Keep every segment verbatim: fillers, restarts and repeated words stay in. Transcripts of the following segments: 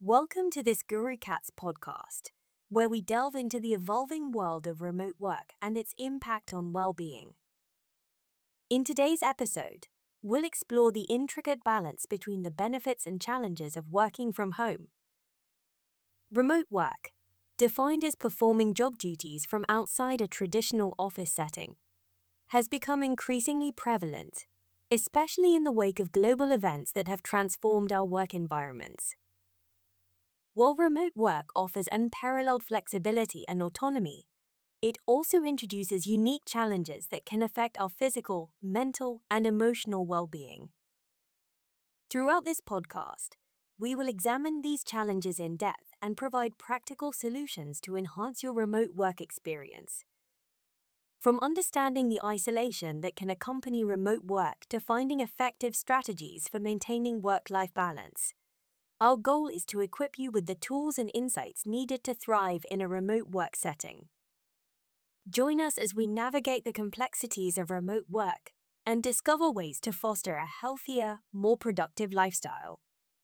Welcome to this Guru Cats podcast, where we delve into the evolving world of remote work and its impact on well-being. In today's episode, we'll explore the intricate balance between the benefits and challenges of working from home. Remote work, defined as performing job duties from outside a traditional office setting, has become increasingly prevalent, especially in the wake of global events that have transformed our work environments. While remote work offers unparalleled flexibility and autonomy, it also introduces unique challenges that can affect our physical, mental, and emotional well-being. Throughout this podcast, we will examine these challenges in depth and provide practical solutions to enhance your remote work experience. From understanding the isolation that can accompany remote work to finding effective strategies for maintaining work-life balance, our goal is to equip you with the tools and insights needed to thrive in a remote work setting. Join us as we navigate the complexities of remote work and discover ways to foster a healthier, more productive lifestyle.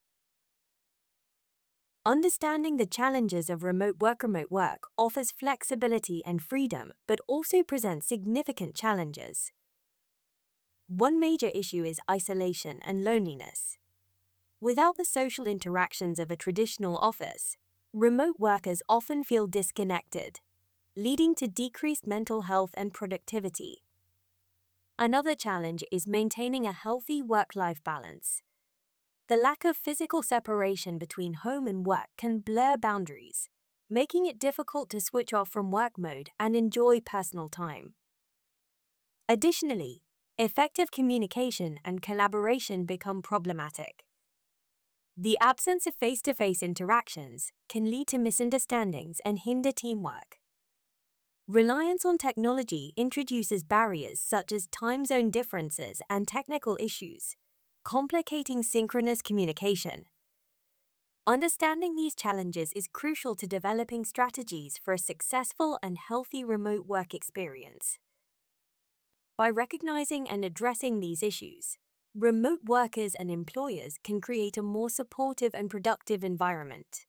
Understanding the challenges of remote work remote work offers flexibility and freedom, but also presents significant challenges. One major issue is isolation and loneliness. Without the social interactions of a traditional office, remote workers often feel disconnected, leading to decreased mental health and productivity. Another challenge is maintaining a healthy work-life balance. The lack of physical separation between home and work can blur boundaries, making it difficult to switch off from work mode and enjoy personal time. Additionally, effective communication and collaboration become problematic. The absence of face-to-face interactions can lead to misunderstandings and hinder teamwork. Reliance on technology introduces barriers such as time zone differences and technical issues, complicating synchronous communication. Understanding these challenges is crucial to developing strategies for a successful and healthy remote work experience. By recognizing and addressing these issues, remote workers and employers can create a more supportive and productive environment.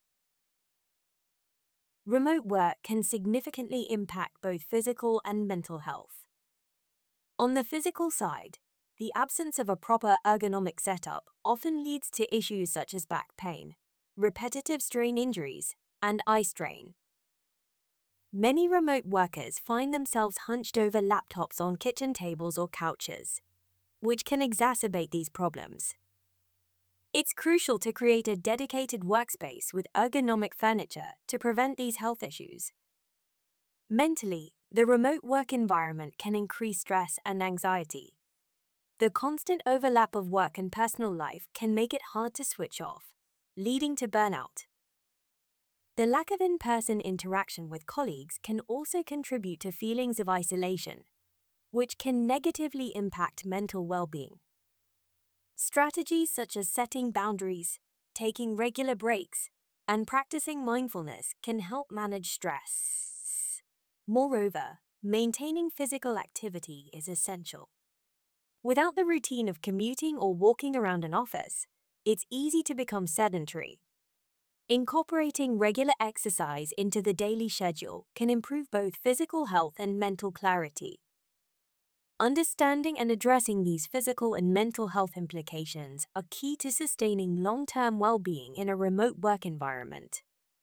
Remote work can significantly impact both physical and mental health. On the physical side, the absence of a proper ergonomic setup often leads to issues such as back pain, repetitive strain injuries, and eye strain. Many remote workers find themselves hunched over laptops on kitchen tables or couches, which can exacerbate these problems. It's crucial to create a dedicated workspace with ergonomic furniture to prevent these health issues. Mentally, the remote work environment can increase stress and anxiety. The constant overlap of work and personal life can make it hard to switch off, leading to burnout. The lack of in-person interaction with colleagues can also contribute to feelings of isolation, which can negatively impact mental well-being. Strategies such as setting boundaries, taking regular breaks, and practicing mindfulness can help manage stress. Moreover, maintaining physical activity is essential. Without the routine of commuting or walking around an office, it's easy to become sedentary. Incorporating regular exercise into the daily schedule can improve both physical health and mental clarity. Understanding and addressing these physical and mental health implications are key to sustaining long-term well-being in a remote work environment.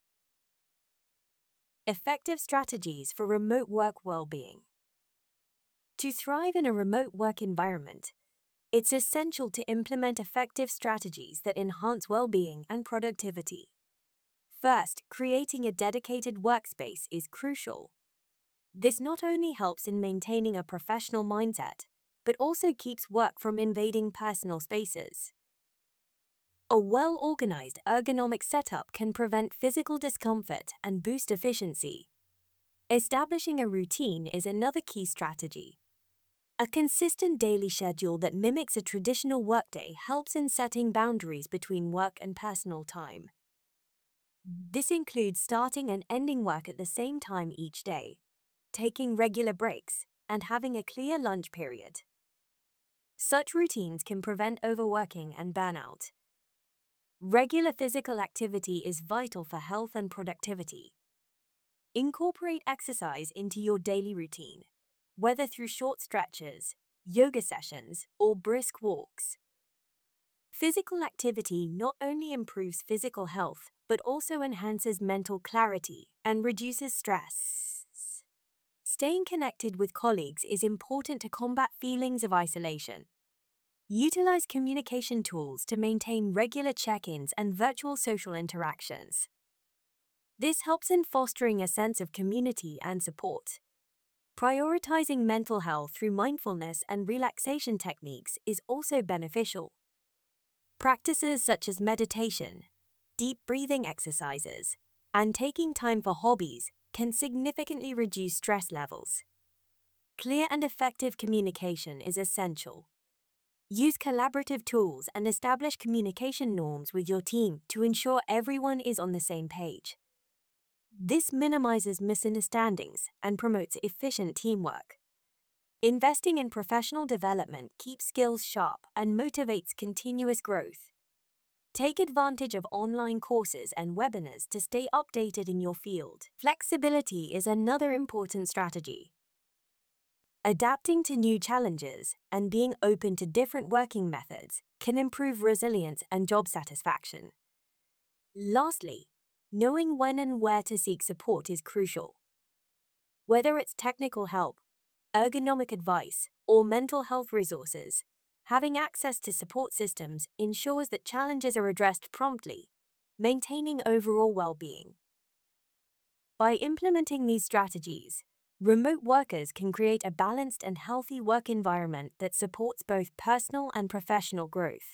Effective strategies for remote work well-being. To thrive in a remote work environment, it's essential to implement effective strategies that enhance well-being and productivity. First, creating a dedicated workspace is crucial. This not only helps in maintaining a professional mindset, but also keeps work from invading personal spaces. A well-organized ergonomic setup can prevent physical discomfort and boost efficiency. Establishing a routine is another key strategy. A consistent daily schedule that mimics a traditional workday helps in setting boundaries between work and personal time. This includes starting and ending work at the same time each day, taking regular breaks, and having a clear lunch period. Such routines can prevent overworking and burnout. Regular physical activity is vital for health and productivity. Incorporate exercise into your daily routine, whether through short stretches, yoga sessions, or brisk walks. Physical activity not only improves physical health, but also enhances mental clarity and reduces stress. Staying connected with colleagues is important to combat feelings of isolation. Utilize communication tools to maintain regular check-ins and virtual social interactions. This helps in fostering a sense of community and support. Prioritizing mental health through mindfulness and relaxation techniques is also beneficial. Practices such as meditation, deep breathing exercises, and taking time for hobbies can significantly reduce stress levels. Clear and effective communication is essential. Use collaborative tools and establish communication norms with your team to ensure everyone is on the same page. This minimizes misunderstandings and promotes efficient teamwork. Investing in professional development keeps skills sharp and motivates continuous growth. Take advantage of online courses and webinars to stay updated in your field. Flexibility is another important strategy. Adapting to new challenges and being open to different working methods can improve resilience and job satisfaction. Lastly, knowing when and where to seek support is crucial. Whether it's technical help, ergonomic advice, or mental health resources, having access to support systems ensures that challenges are addressed promptly, maintaining overall well-being. By implementing these strategies, remote workers can create a balanced and healthy work environment that supports both personal and professional growth.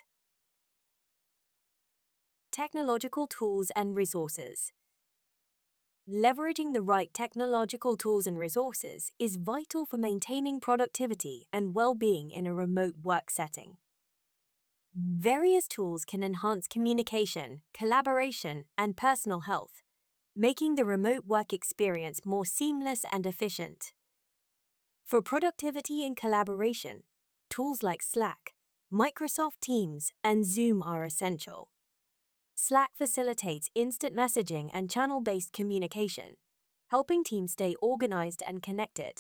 Technological tools and resources. Leveraging the right technological tools and resources is vital for maintaining productivity and well-being in a remote work setting. Various tools can enhance communication, collaboration, and personal health, making the remote work experience more seamless and efficient. For productivity and collaboration, tools like Slack, Microsoft Teams, and Zoom are essential. Slack facilitates instant messaging and channel-based communication, helping teams stay organized and connected.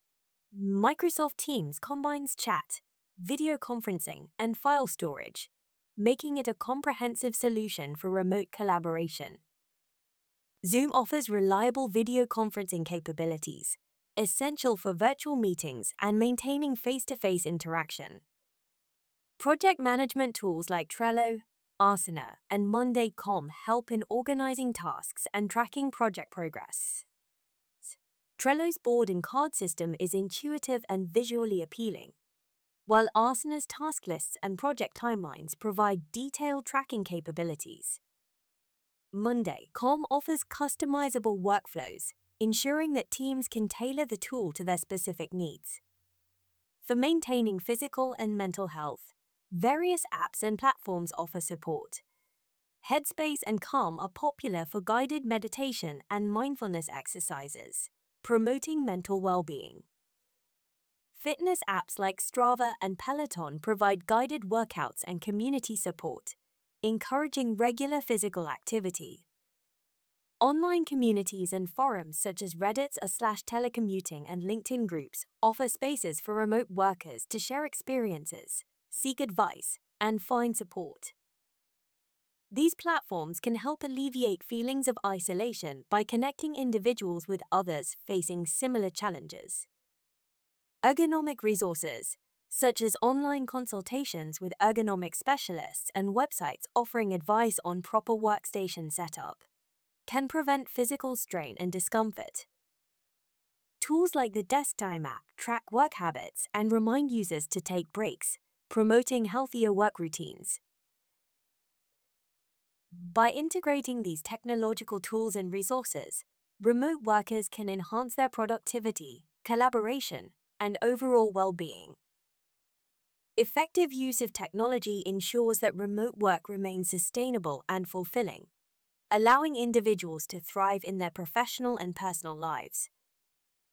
Microsoft Teams combines chat, video conferencing, and file storage, making it a comprehensive solution for remote collaboration. Zoom offers reliable video conferencing capabilities, essential for virtual meetings and maintaining face-to-face interaction. Project management tools like Trello, Asana, and Monday dot com help in organizing tasks and tracking project progress. Trello's board and card system is intuitive and visually appealing, while Asana's task lists and project timelines provide detailed tracking capabilities. Monday dot com offers customizable workflows, ensuring that teams can tailor the tool to their specific needs. For maintaining physical and mental health, various apps and platforms offer support. Headspace and Calm are popular for guided meditation and mindfulness exercises, promoting mental well-being. Fitness apps like Strava and Peloton provide guided workouts and community support, encouraging regular physical activity. Online communities and forums such as Reddit slash telecommuting and LinkedIn groups offer spaces for remote workers to share experiences, seek advice, and find support. These platforms can help alleviate feelings of isolation by connecting individuals with others facing similar challenges. Ergonomic resources, such as online consultations with ergonomic specialists and websites offering advice on proper workstation setup, can prevent physical strain and discomfort. Tools like the Desk Time app track work habits and remind users to take breaks, promoting healthier work routines. By integrating these technological tools and resources, remote workers can enhance their productivity, collaboration, and overall well-being. Effective use of technology ensures that remote work remains sustainable and fulfilling, allowing individuals to thrive in their professional and personal lives.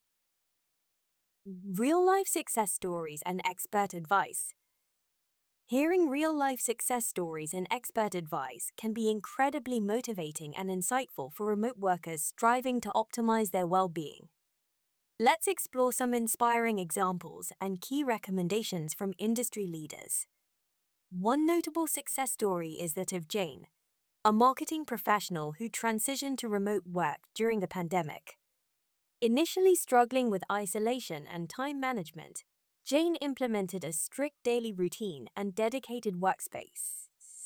Real-life success stories and expert advice. Hearing real-life success stories and expert advice can be incredibly motivating and insightful for remote workers striving to optimize their well-being. Let's explore some inspiring examples and key recommendations from industry leaders. One notable success story is that of Jane, a marketing professional who transitioned to remote work during the pandemic. Initially struggling with isolation and time management, Jane implemented a strict daily routine and dedicated workspace.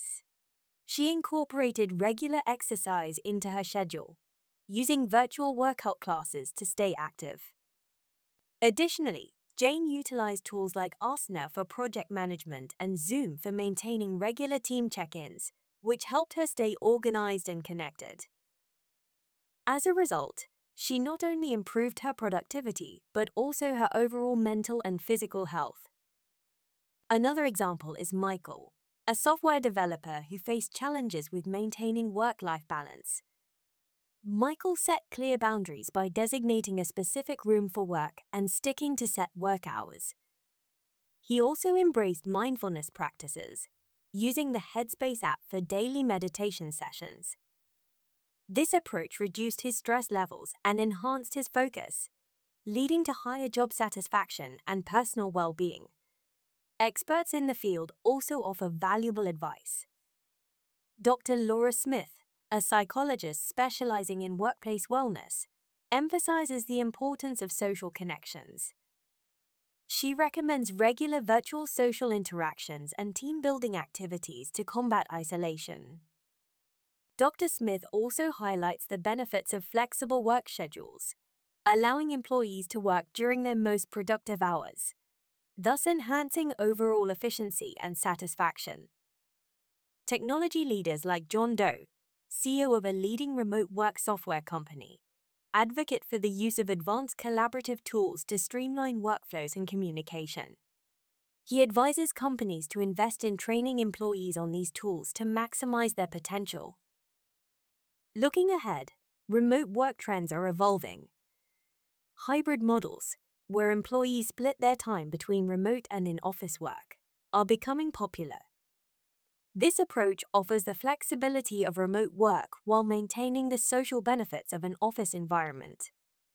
She incorporated regular exercise into her schedule, using virtual workout classes to stay active. Additionally, Jane utilized tools like Asana for project management and Zoom for maintaining regular team check-ins, which helped her stay organized and connected. As a result, she not only improved her productivity, but also her overall mental and physical health. Another example is Michael, a software developer who faced challenges with maintaining work-life balance. Michael set clear boundaries by designating a specific room for work and sticking to set work hours. He also embraced mindfulness practices, using the Headspace app for daily meditation sessions. This approach reduced his stress levels and enhanced his focus, leading to higher job satisfaction and personal well-being. Experts in the field also offer valuable advice. Doctor Laura Smith, a psychologist specializing in workplace wellness, emphasizes the importance of social connections. She recommends regular virtual social interactions and team-building activities to combat isolation. Doctor Smith also highlights the benefits of flexible work schedules, allowing employees to work during their most productive hours, thus enhancing overall efficiency and satisfaction. Technology leaders like John Doe, C E O of a leading remote work software company, advocate for the use of advanced collaborative tools to streamline workflows and communication. He advises companies to invest in training employees on these tools to maximize their potential. Looking ahead, remote work trends are evolving. Hybrid models, where employees split their time between remote and in-office work, are becoming popular. This approach offers the flexibility of remote work while maintaining the social benefits of an office environment.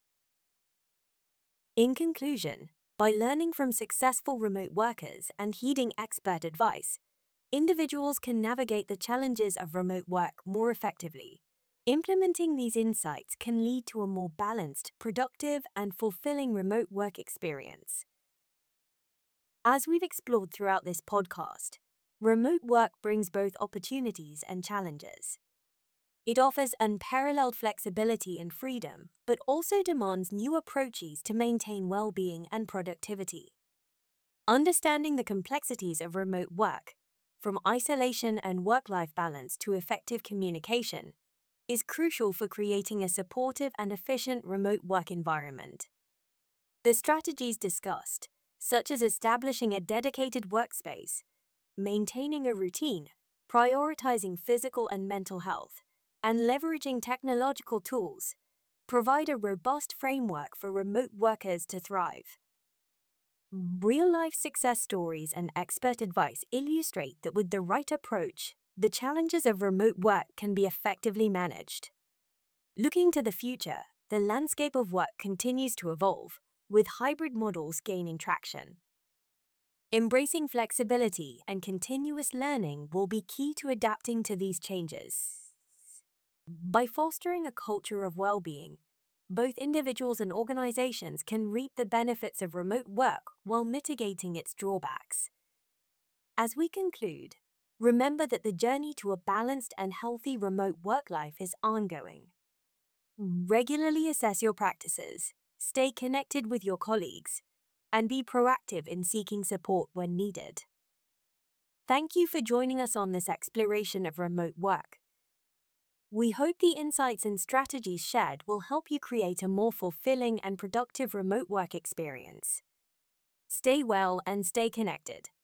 In conclusion, by learning from successful remote workers and heeding expert advice, individuals can navigate the challenges of remote work more effectively. Implementing these insights can lead to a more balanced, productive, and fulfilling remote work experience. As we've explored throughout this podcast, remote work brings both opportunities and challenges. It offers unparalleled flexibility and freedom, but also demands new approaches to maintain well-being and productivity. Understanding the complexities of remote work, from isolation and work-life balance to effective communication, is crucial for creating a supportive and efficient remote work environment. The strategies discussed, such as establishing a dedicated workspace, maintaining a routine, prioritizing physical and mental health, and leveraging technological tools, provide a robust framework for remote workers to thrive. Real-life success stories and expert advice illustrate that with the right approach, the challenges of remote work can be effectively managed. Looking to the future, the landscape of work continues to evolve, with hybrid models gaining traction. Embracing flexibility and continuous learning will be key to adapting to these changes. By fostering a culture of well-being, both individuals and organizations can reap the benefits of remote work while mitigating its drawbacks. As we conclude, remember that the journey to a balanced and healthy remote work life is ongoing. Regularly assess your practices, stay connected with your colleagues, and be proactive in seeking support when needed. Thank you for joining us on this exploration of remote work. We hope the insights and strategies shared will help you create a more fulfilling and productive remote work experience. Stay well and stay connected.